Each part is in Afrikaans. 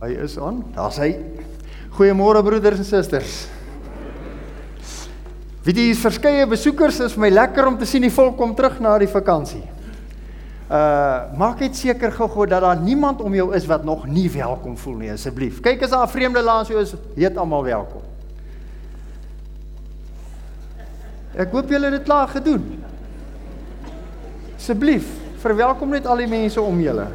Hy is aan, daar's hy. Goeiemôre broeders en susters. Weet jy, hier is verskeie besoekers, is vir my lekker om te sien die volk kom terug na die vakansie. Maak net seker gou dat daar niemand om jou is wat nog nie welkom voel nie, asseblief. Kyk, as daar 'n vreemde langs jou is, heet almal welkom. Ek hoop julle het dit klaar gedoen. Asseblief, verwelkom net al die mense om julle.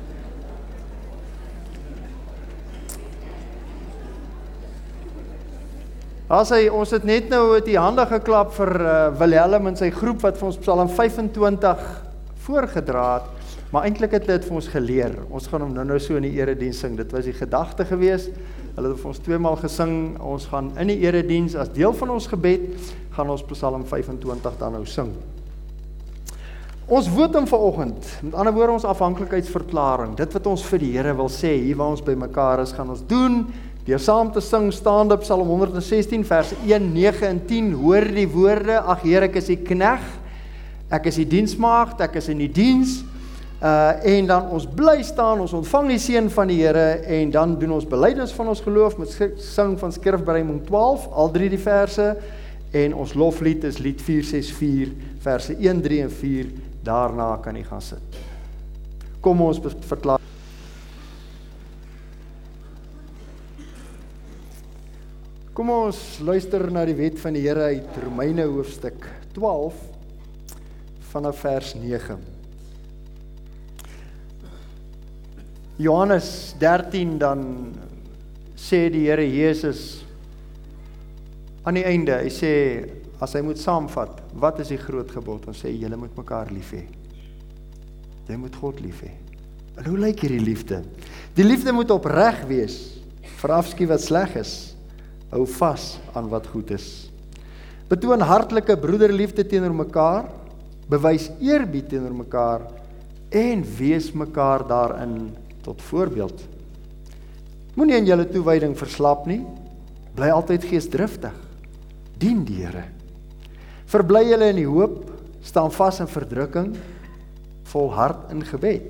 Ons het net nou die hande geklap vir Wilhelm en sy groep wat vir ons Psalm 25 voorgedra het, maar eintlik het hulle dit vir ons geleer. Ons gaan hom nou so in die erediens sing. Dit was die gedagte gewees. Hulle het vir ons 2 maal gesing. Ons gaan in die erediens as deel van ons gebed gaan ons Psalm 25 dan nou sing. Ons votum vanoggend, met ander woorde ons afhanklikheidsverklaring, dit wat ons vir die Here wil sê, hier waar ons by mekaar is, gaan ons doen deur saam te sing, staande op Psalm 116 vers 1, 9 en 10, hoor die woorde, ag Here, ek is die knegt, ek is die diensmaagd, ek is in die diens, en dan ons bly staan, ons ontvang die seën van die Here, en dan doen ons belydenis van ons geloof, met sing van skrifbereiming 12, al 3 die verse, en ons loflied is lied 464, verse 1, 3 en 4, daarna kan jy gaan sit. Kom ons verklaar. Kom ons luister na die wet van die Here uit Romeine hoofstuk 12 vanaf vers 9. Johannes 13 dan sê die Here Jesus aan die einde, hy sê, as hy moet saamvat, wat is die groot gebod? Ons sê, julle moet mekaar lief hê. Jy moet God lief hê. En hoe lyk hierdie liefde? Die liefde moet opreg wees, verafskuw wat sleg is, hou vas aan wat goed is. Betoon hartlike broederliefde teenoor mekaar, bewys eerbied teenoor mekaar, en wees mekaar daarin tot voorbeeld. Moenie in julle toewyding verslap nie, bly altyd geesdriftig, dien die Here. Verbly julle in die hoop, staan vas in verdrukking, volhard in gebed.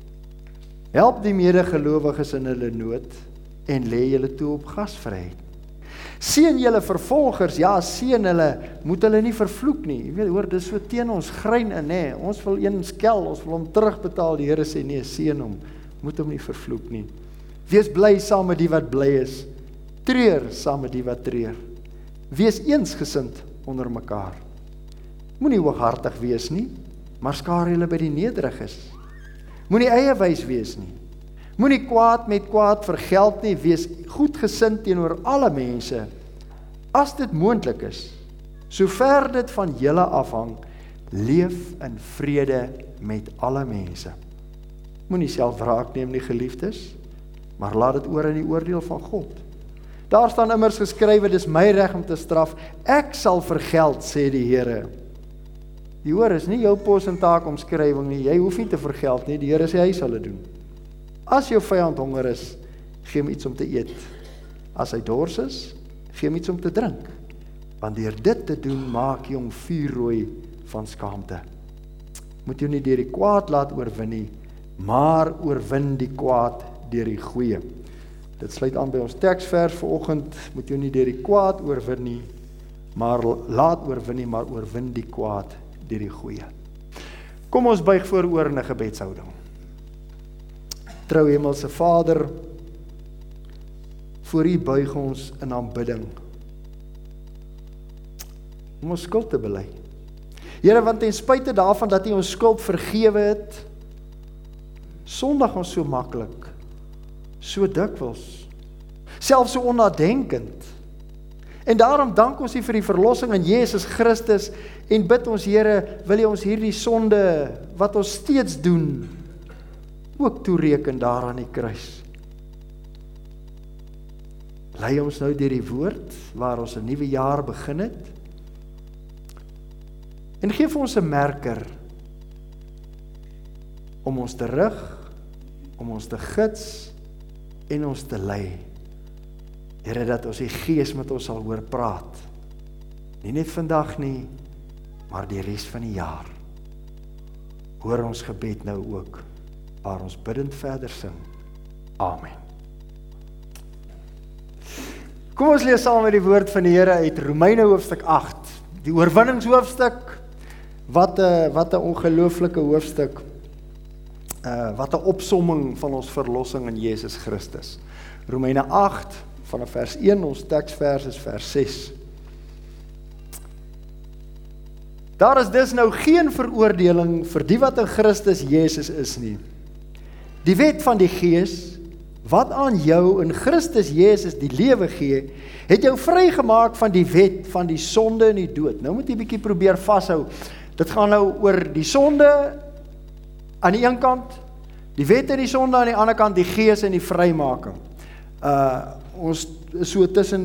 Help die medegelowiges in hulle nood, en lê julle toe op gasvryheid. Seën julle vervolgers, ja, seën hulle, moet hulle nie vervloek nie. Jy weet, hoor, dis so teen ons grein in, hè. Ons wil een skel, ons wil hom terugbetaal. Die Here sê, nee, seën hom, moet hom nie vervloek nie. Wees bly saam met die wat bly is, treur saam met die wat treur. Wees eensgesind onder mekaar. Moenie hooghartig wees nie, maar skaar julle by die nederiges. Moenie eiewys wees nie. Moenie kwaad met kwaad vergeld nie, wees goedgesind teenoor alle mense, as dit moontlik is, sover dit van julle afhang, leef in vrede met alle mense. Moenie self wraak neem nie, geliefdes, maar laat dit oor in die oordeel van God. Daar staan immers geskrywe, dis my reg om te straf, ek sal vergeld, sê die Here. Die hoor, is nie jou pos en taak omskrywing nie, jy hoef nie te vergeld nie, die Here sê hy sal dit doen. As jou vyand honger is, gee hom iets om te eet. As hy dors is, gee hom iets om te drink. Want deur dit te doen, maak jy hom vuurrooi van skaamte. Moet jy nie deur die kwaad laat oorwin nie, maar oorwin die kwaad deur die goeie. Dit sluit aan by ons teksvers vanoggend, moet jy nie deur die kwaad oorwin nie, maar laat oorwin nie, maar oorwin die kwaad deur die goeie. Kom ons buig vooroor in 'n gebedshouding. Trou Hemelse Vader, voor U buig ons in aanbidding, om ons skuld te bely. Here, want ten spyte daarvan dat U ons skuld vergewe het, sondig ons so maklik, so dikwels, selfs so onnadenkend. En daarom dank ons U vir die verlossing in Jesus Christus, en bid ons, Here, wil U ons hierdie sonde, wat ons steeds doen, ook toereken daar aan die kruis. Lei ons nou deur die woord, waar ons 'n nuwe jaar begin het, en geef ons 'n merker, om ons te rig, om ons te gids, en ons te lei. Here, dat ons die Gees met ons sal hoor praat, nie net vandag nie, maar die res van die jaar. Hoor ons gebed nou ook, waar ons biddend verder sing. Amen. Kom ons lees saam met die woord van die Here uit Romeine hoofstuk 8. Die oorwinningshoofstuk. Wat 'n ongelooflike hoofstuk. Wat 'n opsomming van ons verlossing in Jesus Christus. Romeine 8 vanaf vers 1, ons teksvers is vers 6. Daar is dus nou geen veroordeling vir die wat in Christus Jesus is nie. Die wet van die Gees, wat aan jou in Christus Jesus die lewe gee, het jou vrygemaak van die wet van die sonde en die dood. Nou moet jy bietjie probeer vashou. Dit gaan nou oor die sonde aan die een kant, die wet en die sonde aan die ander kant, die Gees en die vrymaking. Ons is so tussen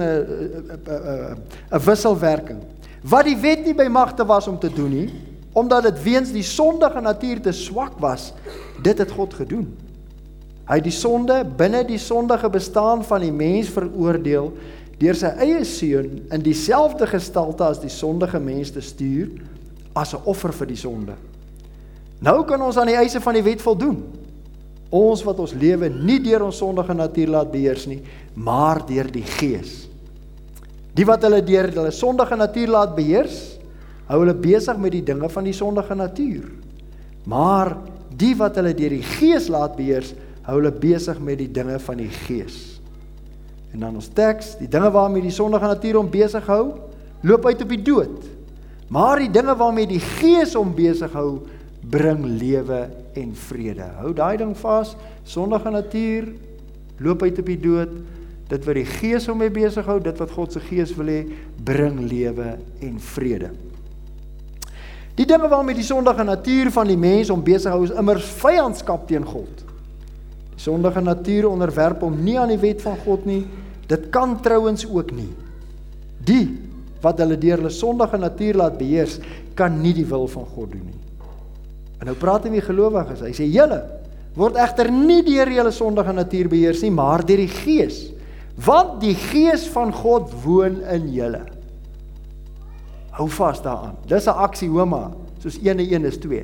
'n wisselwerking. Wat die wet nie by magte was om te doen nie, omdat dit weens die sondige natuur te swak was, dit het God gedoen. Hy het die sonde binne die sondige bestaan van die mens veroordeel deur sy eie seun in dieselfde gestalte as die sondige mens te stuur as 'n offer vir die sonde. Nou kan ons aan die eise van die wet voldoen. Ons wat ons lewe nie deur ons sondige natuur laat beheers nie, maar deur die Gees. Die wat hulle deur hulle sondige natuur laat beheers, hou hulle besig met die dinge van die sondige natuur. Maar die wat hulle deur die Gees laat beheers, hou hulle besig met die dinge van die Gees. En dan ons teks, die dinge waarmee die sondige natuur hom besig hou, loop uit op die dood. Maar die dinge waarmee die Gees hom besig hou, bring lewe en vrede. Hou daai ding vas, sondige natuur loop uit op die dood. Dit wat die Gees hom mee besig hou, dit wat God se Gees wil hê, bring lewe en vrede. Die dinge waarmee die sondige natuur van die mens hom besig hou, is immers vyandskap teen God. Die sondige natuur onderwerp hom nie aan die wet van God nie, dit kan trouens ook nie. Die wat hulle deur hulle sondige natuur laat beheers, kan nie die wil van God doen nie. En nou praat hy met gelowiges, hy sê, julle word egter nie deur julle sondige natuur beheers nie, maar deur die Gees, want die Gees van God woon in julle. Hou vas daaraan, dis 'n aksioma, soos 1 en 1 is 2.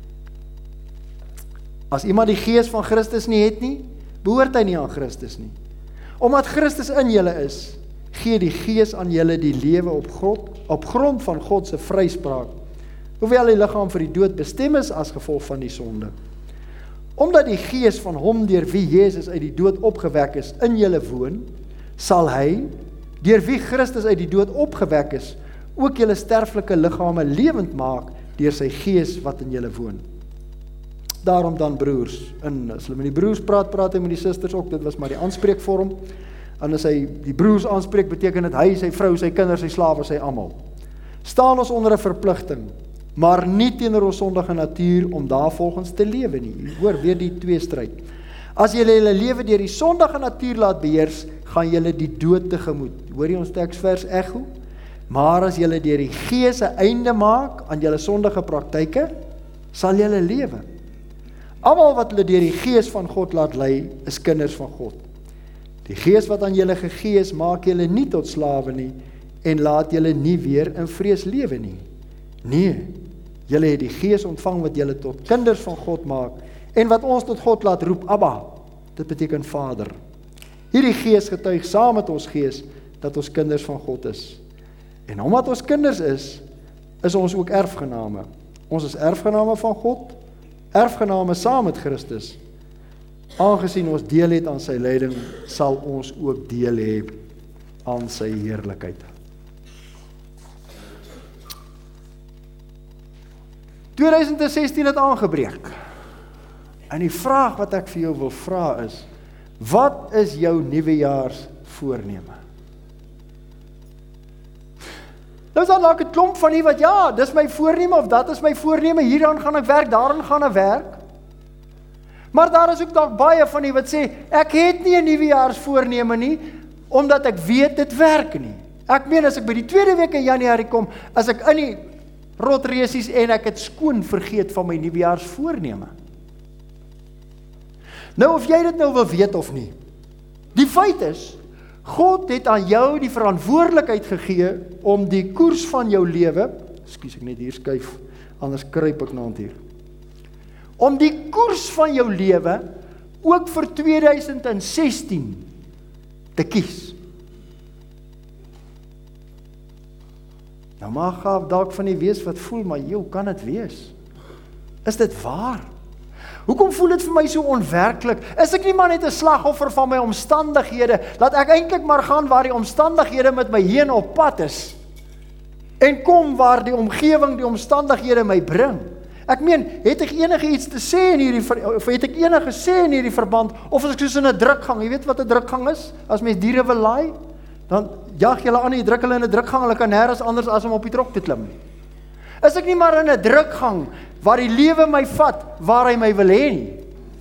As iemand die Gees van Christus nie het nie, behoort hy nie aan Christus nie. Omdat Christus in julle is, gee die Gees aan julle die lewe op grond van God se vryspraak, hoewel die liggaam vir die dood bestem is as gevolg van die sonde. Omdat die Gees van hom deur wie Jesus uit die dood opgewek is, in julle woon, sal hy, deur wie Christus uit die dood opgewek is, ook julle sterflike liggame lewend maak deur sy Gees wat in julle woon. Daarom dan broers, en as hulle met die broers praat hy met die susters ook, dit was maar die aanspreekvorm, en as hy die broers aanspreek, beteken dit hy, sy vrou, sy kinders, sy slawe, sy almal. Staan ons onder 'n verpligting, maar nie teenoor ons sondige natuur om daarvolgens te lewe nie. Hoor weer die tweestryd. As julle julle lewe deur die sondige natuur laat beheers, gaan julle die dood tegemoet. Hoor jy ons teksvers echo? Maar as julle deur die Gees 'n einde maak aan julle sondige praktyke, sal julle lewe. Almal wat hulle deur die Gees van God laat lei, is kinders van God. Die Gees wat aan julle gegee is, maak julle nie tot slawe nie, en laat julle nie weer in vrees lewe nie. Nee, julle het die Gees ontvang wat julle tot kinders van God maak, en wat ons tot God laat roep, Abba, dit beteken Vader. Hierdie Gees getuig saam met ons gees, dat ons kinders van God is. En omdat ons kinders is ons ook erfgename. Ons is erfgename van God, erfgename saam met Christus. Aangesien ons deel het aan sy lyding, sal ons ook deel hê aan sy heerlikheid. 2016 het aangebreek. En die vraag wat ek vir jou wil vra is, wat is jou nuwejaarsvoorneme? Nou is daar dalk 'n klomp van u wat, ja, dis my voorneme, of dat is my voorneme, hieraan gaan ek werk, daaraan gaan ek werk. Maar daar is ook dalk baie van u wat sê, ek het nie 'n nuwejaarsvoorneme nie, omdat ek weet dit werk nie. Ek meen, as ek by die tweede week in Januarie kom, as ek in die rotresies en ek het skoon vergeet van my nuwejaarsvoorneme. Nou, of jy dit nou wil weet of nie, die feit is, God het aan jou die verantwoordelikheid gegee om die koers van jou lewe, ekskuus ek net hier skuif, anders kruip ek naand hier, om die koers van jou lewe ook vir 2016 te kies. Nou mag dalk van die wees wat voel, maar hoe kan dit wees? Is dit waar? Hoekom voel dit vir my so onwerklik? Is ek nie maar net 'n slagoffer van my omstandighede, dat ek eintlik maar gaan waar die omstandighede met my heen op pad is, en kom waar die omgewing, die omstandighede my bring? Ek meen, het ek enige iets te sê in of het ek enige sê in hierdie verband, of is ek soos in 'n drukgang? Jy weet wat 'n drukgang is? As mens diere wil laai, dan jag julle aan en jy druk hulle in 'n drukgang, hulle kan nêrens anders as om op die trok te klim. Is ek nie maar in 'n drukgang, waar die lewe my vat, waar hy my wil hê nie?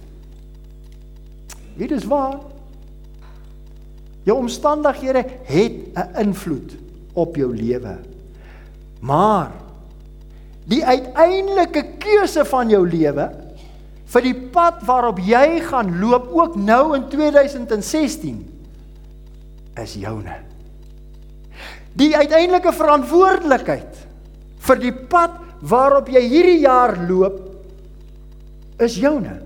Weet is waar? Jou omstandighede het 'n invloed op jou lewe. Maar die uiteindelike keuse van jou lewe, vir die pad waarop jy gaan loop, ook nou in 2016, is joune. Die uiteindelike verantwoordelikheid vir die pad waarop jy hierdie jaar loop, is joune.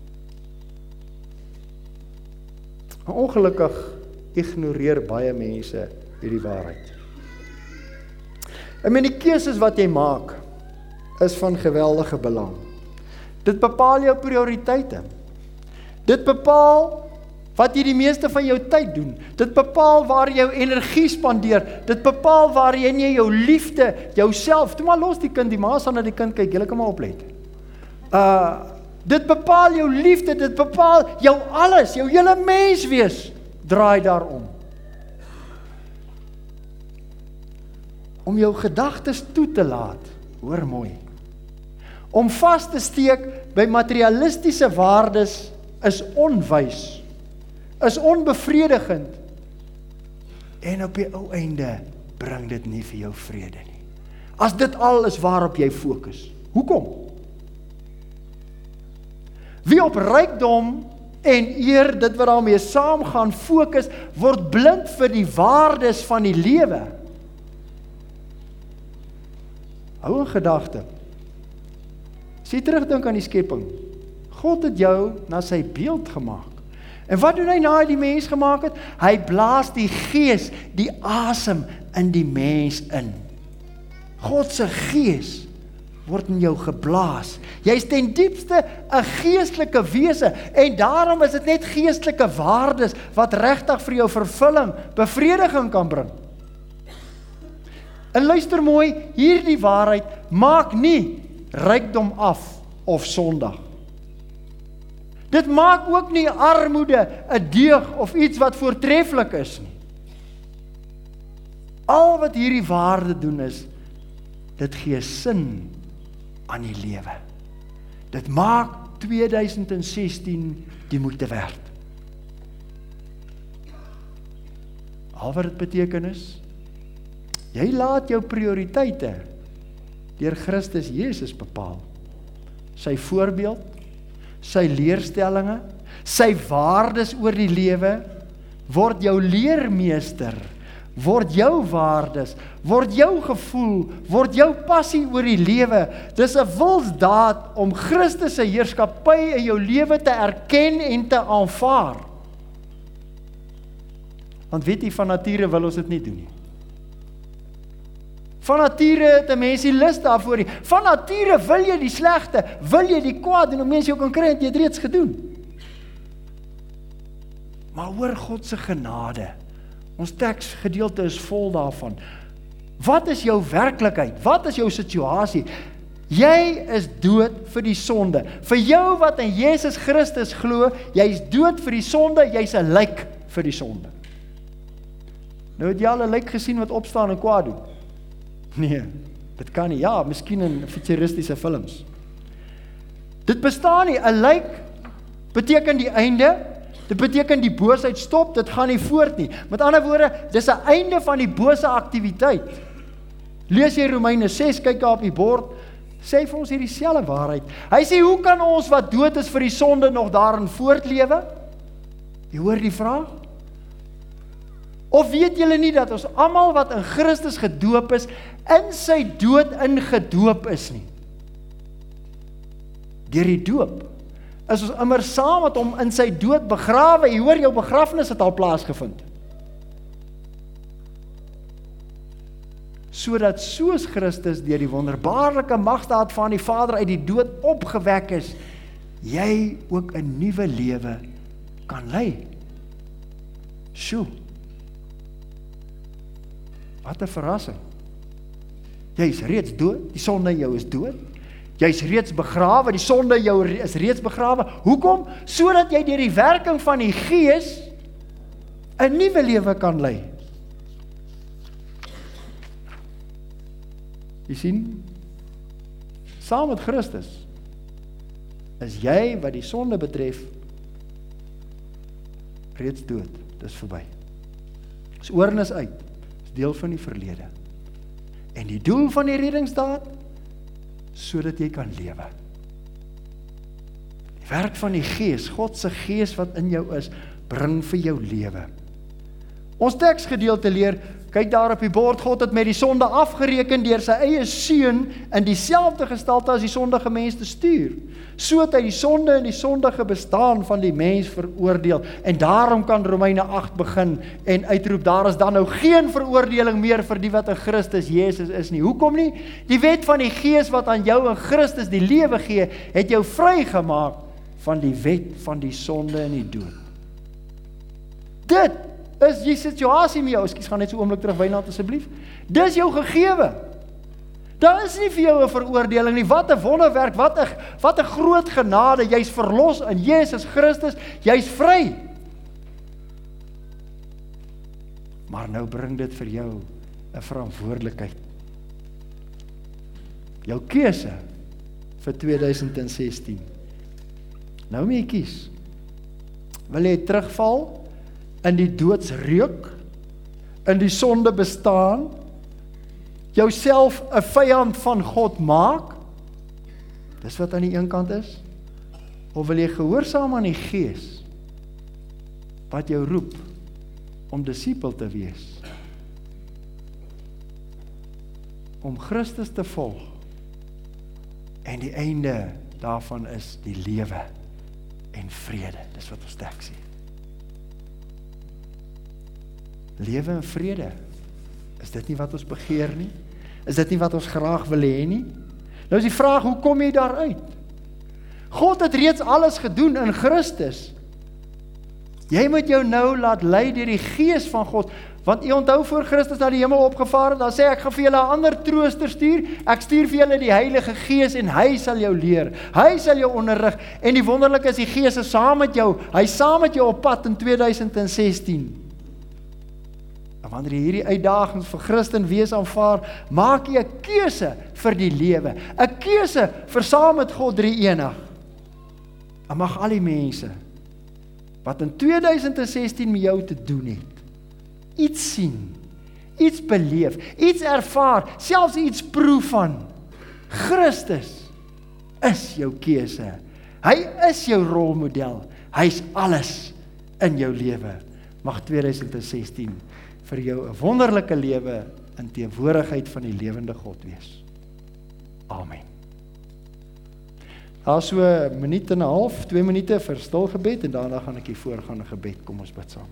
Ongelukkig ignoreer baie mense hierdie waarheid. En met die keuses wat jy maak, is van geweldige belang. Dit bepaal jou prioriteite. Dit bepaal wat jy die meeste van jou tyd doen. Dit bepaal waar jy jou energie spandeer. Dit bepaal waar jy jou liefde, jouself, toe maar los die kind, die ma sal na die kind kyk, julle kan maar oplet. Dit bepaal jou liefde, dit bepaal jou alles, jou hele menswees draai daarom. Om jou gedagtes toe te laat, hoor mooi, om vas te steek by materialistiese waardes is onwys, is onbevredigend, en op die ou einde bring dit nie vir jou vrede nie. As dit al is waarop jy fokus. Hoekom? Wie op rykdom en eer, dit wat daarmee saam gaan fokus, word blind vir die waardes van die lewe. Hou in gedagte. As jy terugdink aan die skepping, God het jou na sy beeld gemaak. En wat doen hy na hy die mens gemaak het? Hy blaas die gees, die asem in die mens in. God se gees word in jou geblaas. Jy is ten diepste 'n geestelike wese, en daarom is dit net geestelike waardes wat regtig vir jou vervulling, bevrediging kan bring. En luister mooi, hierdie waarheid maak nie rykdom af of sondig. Dit maak ook nie armoede 'n deug of iets wat voortreffelik is nie. Al wat hierdie waarde doen is, dit gee sin aan die lewe. Dit maak 2016 die moeite werd. Al wat dit beteken is, jy laat jou prioriteite deur Christus Jesus bepaal. Sy voorbeeld, sy leerstellinge, sy waardes oor die lewe, word jou leermeester, word jou waardes, word jou gevoel, word jou passie oor die lewe. Dis 'n wilsdaad om Christus se heerskappy in jou lewe te erken en te aanvaar. Want weet jy, van nature wil ons dit nie doen nie. Van nature het 'n mens die lus daarvoor nie. Van nature wil jy die slegte, wil jy die kwaad doen, om mens jou kan kry, het jy dit reeds gedoen. Maar hoor God se genade. Ons teksgedeelte is vol daarvan. Wat is jou werklikheid? Wat is jou situasie? Jy is dood vir die sonde. Vir jou wat in Jesus Christus glo, jy is dood vir die sonde, jy's 'n lijk vir die sonde. Nou het jy al 'n lijk gesien wat opstaan en kwaad doen? Nee, dit kan nie. Ja, miskien in futuristiese films. Dit bestaan nie. 'n lijk beteken die einde. Dit beteken die boosheid stop, dit gaan nie voort nie. Met ander woorde, dis 'n einde van die bose aktiwiteit. Lees jy Romeine 6, kyk daar op die bord, sê vir ons hierdie selfde waarheid. Hy sê, hoe kan ons wat dood is vir die sonde nog daarin voortlewe? Jy hoor die vraag? Of weet julle nie dat ons almal wat in Christus gedoop is, in sy dood ingedoop is nie? Deur die doop is ons immer saam met hom in sy dood begrawe. Jy hoor, jou begrafnis het al plaasgevind. sodat soos Christus deur die wonderbaarlike magdaad van die Vader uit die dood opgewek is, jy ook 'n nuwe lewe kan lei. Sjoe. Wat 'n verrassing. Jy is reeds dood, die sonde in jou is dood. Jy is reeds begrawe, die sonde in jou is reeds begrawe. Hoekom? Sodat jy deur die werking van die Gees 'n nuwe lewe kan lei. Jy sien, saam met Christus is jy wat die sonde betref reeds dood. Dis verby. Dis oor en is uit. Dis deel van die verlede. En die doel van die reddingsdaad, sodat jy kan lewe. Die werk van die Gees, God se Gees wat in jou is, bring vir jou lewe. Ons teksgedeelte leer, kyk daar op die bord, God het met die sonde afgereken deur sy eie seun in dieselfde gestalte as die sondige mens te stuur. So het hy die sonde en die sondige bestaan van die mens veroordeel. En daarom kan Romeine 8 begin en uitroep, daar is dan nou geen veroordeling meer vir die wat in Christus Jesus is nie. Hoekom nie? Die wet van die Gees wat aan jou in Christus die lewe gee, het jou vrygemaak van die wet van die sonde en die dood. Dit is die situasie met jou. Ekskuus, gaan net so 'n oomblik terug, Wynand asseblief. Dis jou gegewe. Daar is nie vir jou 'n veroordeling nie. Wat 'n wonderwerk, wat 'n groot genade. Jy's verlos in Jesus Christus, jy's vry. Maar nou bring dit vir jou 'n verantwoordelikheid. Jou keuse vir 2016. Nou moet jy kies. Wil jy terugval in die doodsreuk, in die sonde bestaan, jouself 'n vyand van God maak? Dis wat aan die een kant is. Of wil jy gehoorsaam aan die Gees wat jou roep om disipel te wees, om Christus te volg, en die einde daarvan is die lewe en vrede. Dis wat ons teks sê. Lewe en vrede. Is dit nie wat ons begeer nie? Is dit nie wat ons graag wil hê nie? Nou is die vraag, hoe kom jy daaruit? God het reeds alles gedoen in Christus. Jy moet jou nou laat lei deur die Gees van God, want jy onthou voor Christus na die hemel opgevaar het, dan sê ek gaan vir julle 'n ander trooster stuur, ek stuur vir julle die Heilige Gees en hy sal jou leer, hy sal jou onderrig, en die wonderlike is die Gees is saam met jou, hy is saam met jou op pad in 2016. En wanneer jy hierdie uitdagings vir Christen wees aanvaar, maak jy 'n keuse vir die lewe, 'n keuse vir saam met God drie-enig. En mag al die mense wat in 2016 met jou te doen het, iets sien, iets beleef, iets ervaar, selfs iets proef van. Christus is jou keuse. Hy is jou rolmodel. Hy is alles in jou lewe. Mag 2016 vir jou 'n wonderlike lewe in teenwoordigheid van die lewende God wees. Amen. Daar so 'n minuut en 'n half, 2 minute vir stil gebed en daarna gaan ek hier voorgaan 'n gebed. Kom ons bid saam.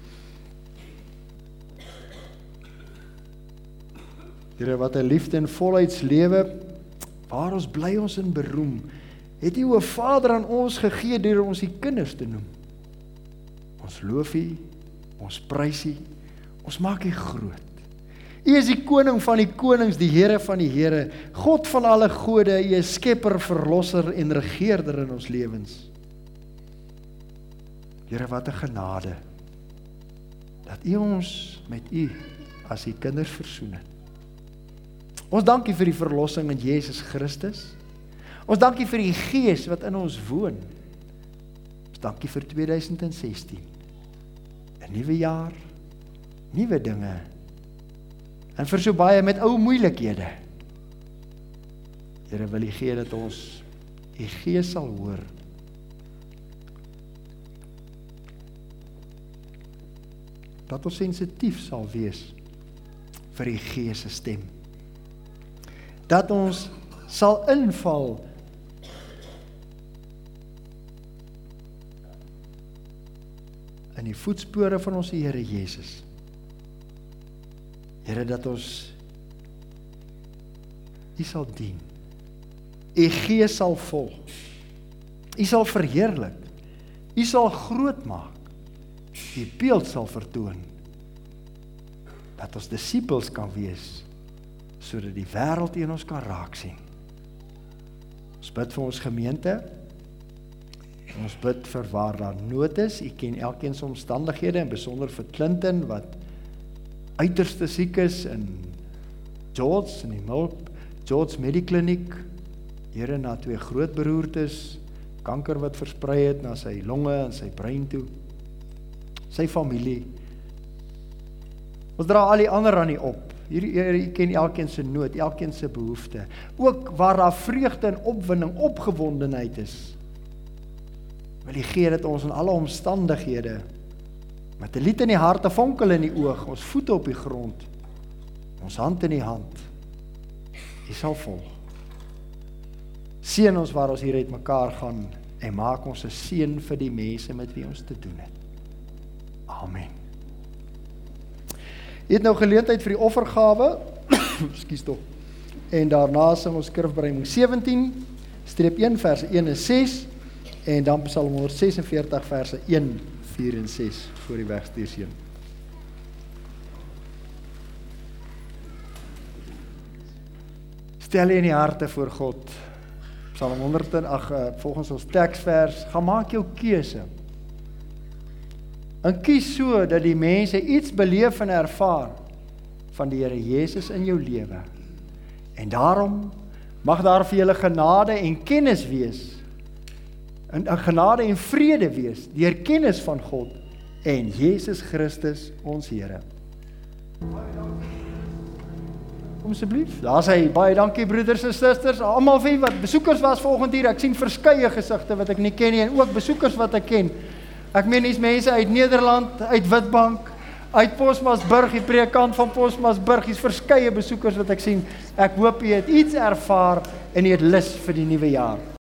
Here, wat 'n liefde en volheidslewe, waar ons bly ons in beroem, het U o Vader aan ons gegee deur ons die kinders te noem. Ons loof U, ons prys U, ons maak U groot. U is die koning van die konings, die Here van die Here, God van alle gode, U is skepper, verlosser en regeerder in ons lewens. Here, wat 'n genade, dat U ons met U as U kinders versoen het. Ons dank U vir die verlossing in Jesus Christus. Ons dank U vir die Gees wat in ons woon. Ons dank U vir 2016. 'n Nuwe jaar, nuwe dinge, en vir so baie met ou moeilikhede. Here, wil U gee dat ons U Gees sal hoor. Dat ons sensitief sal wees vir U Gees se stem. Dat ons sal inval in die voetspore van ons Here Jesus. Here, dat ons U sal dien. U Gees sal volg. U sal verheerlik. U sal groot maak. U beeld sal vertoon. Dat ons disippels kan wees, sodat die wêreld in ons kan raak sien. Ons bid vir ons gemeente. Ons bid vir waar daar nood is. U ken elkeen se omstandighede, en besonder vir Clinton, wat uiterste siek is in George, in die George Medikliniek. Here, na 2 groot beroertes, kanker wat versprei het na sy longe en sy brein toe. Sy familie. Ons dra al die ander aan U op. U ken elkeen se nood, elkeen se behoefte. Ook waar daar vreugde en opwinding, opgewondenheid is. Wil U gee dat ons in alle omstandighede, met 'n lied in die hart, 'n vonkel in die oog, ons voete op die grond, ons hand in die hand, U sal volg. Seën ons waar ons hier uit mekaar gaan, en maak ons 'n seën vir die mense met wie ons te doen het. Amen. Jy het nou geleentheid vir die offergawe, ekskuus tog, en daarna sing ons skrifbereiding 17-1 verse 1 en 6, en dan Psalm 146 verse 1, 4 en 6 voor die wegstuurseun. Stel jy in die harte voor God, Psalm 108, volgens ons teksvers, gaan maak jou keuse. En kies so, dat die mense iets beleef en ervaar, van die Here Jesus in jou lewe. En daarom, mag daar vir julle genade en kennis wees, en genade en vrede wees, deur kennis van God, en Jesus Christus, ons Here. Kom asseblief. Daar sê baie dankie broeders en susters, almal vir wat besoekers was volgende hier. Ek sien verskeie gesigte wat ek nie ken nie, en ook besoekers wat ek ken. Ek meen hier's mense uit Nederland, uit Witbank, uit Postmasburg, die predikant van Postmasburg, hier's verskeie besoekers wat ek sien. Ek hoop jy het iets ervaar en jy het lus vir die nuwe jaar.